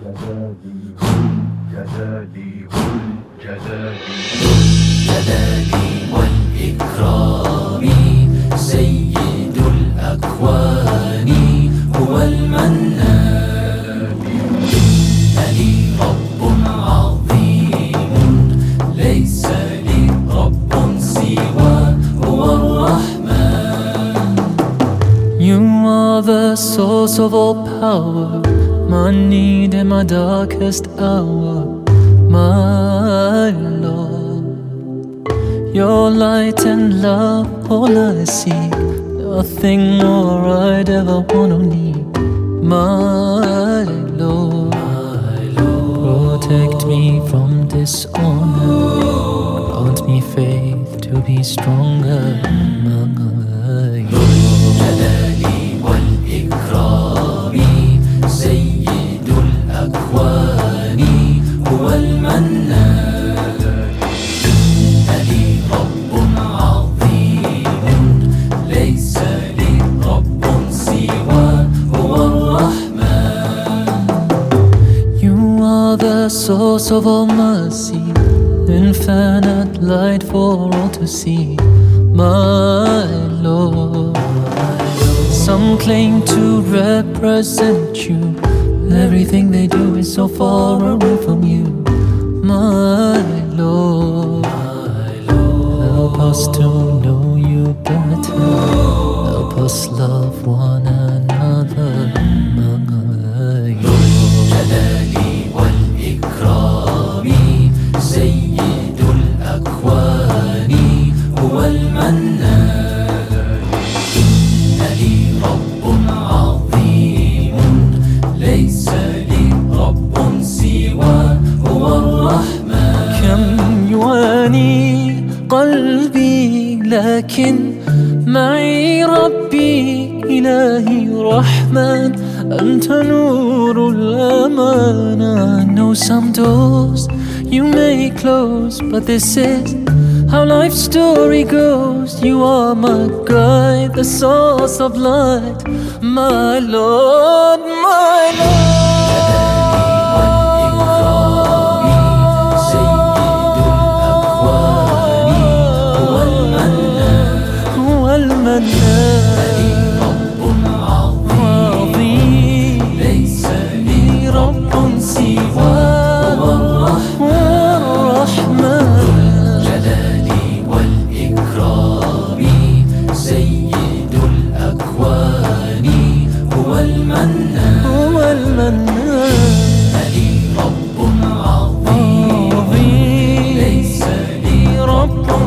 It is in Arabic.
الجلال والإكرام سيد الأكوان هو المنان. إنني رب عظيم ليس لي رب سوى هو الرحمن. You are the source of all power, my need in my darkest hour, my Lord. Your light and love, all I seek, nothing more I'd ever want or need, my Lord. Protect me from dishonor, grant me faith to be stronger, my Lord. الجلال والإكرام سيد الأكوان هو المنان. إنني رب عظيم ليس لي رب سوى هو الرحمن. You are the source of all mercy, infinite light for all to see, my Lord. Some claim to represent you, everything they do is so far away from you, my Lord. Help us to know you better, help us love one another, my Lord. الجلال والإكرام سيد الأكوان هو المنان. إنني رب عظيم ليس لي رب سوى هو الرحمن. كم يواني قلبي لكن معي ربي إلهي رحمن، أنت نور الأمان. I know some doors you may close, but this is how life's story goes. You are my guide, the source of light, my Lord, my Lord. إنني رب عظيم ليس لي رب